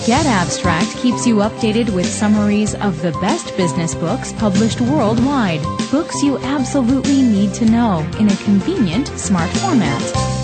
Get Abstract keeps you updated with summaries of the best business books published worldwide. Books you absolutely need to know in a convenient, smart format.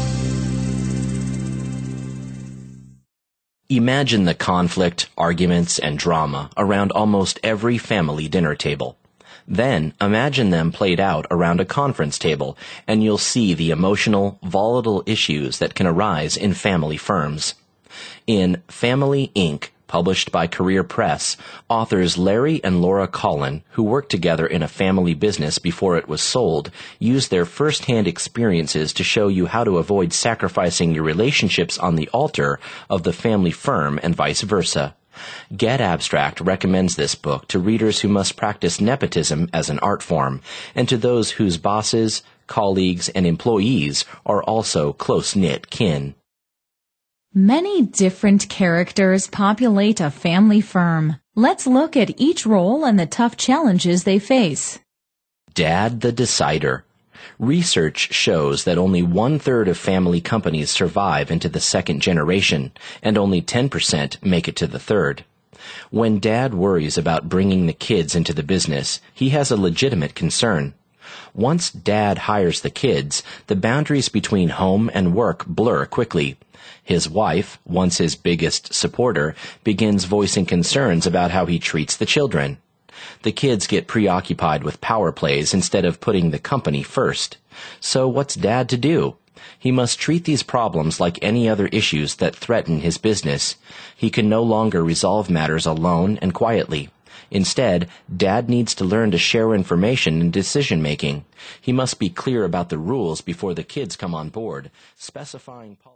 Imagine the conflict, arguments, and drama around almost every family dinner table. Then imagine them played out around a conference table, and you'll see the emotional, volatile issues that can arise in family firms. In Family, Inc., published by Career Press, authors Larry and Laura Collin, who worked together in a family business before it was sold, used their first-hand experiences to show you how to avoid sacrificing your relationships on the altar of the family firm and vice versa. Get Abstract recommends this book to readers who must practice nepotism as an art form, and to those whose bosses, colleagues, and employees are also close-knit kin. Many different characters populate a family firm. Let's look at each role and the tough challenges they face. Dad the Decider. Research shows that only 1/3 of family companies survive into the second generation, and only 10% make it to the third. When Dad worries about bringing the kids into the business, he has a legitimate concern. Once Dad hires the kids, the boundaries between home and work blur quickly. His wife, once his biggest supporter, begins voicing concerns about how he treats the children. The kids get preoccupied with power plays instead of putting the company first. So what's Dad to do? He must treat these problems like any other issues that threaten his business. He can no longer resolve matters alone and quietly. Instead, Dad needs to learn to share information in decision-making. He must be clear about the rules before the kids come on board, specifying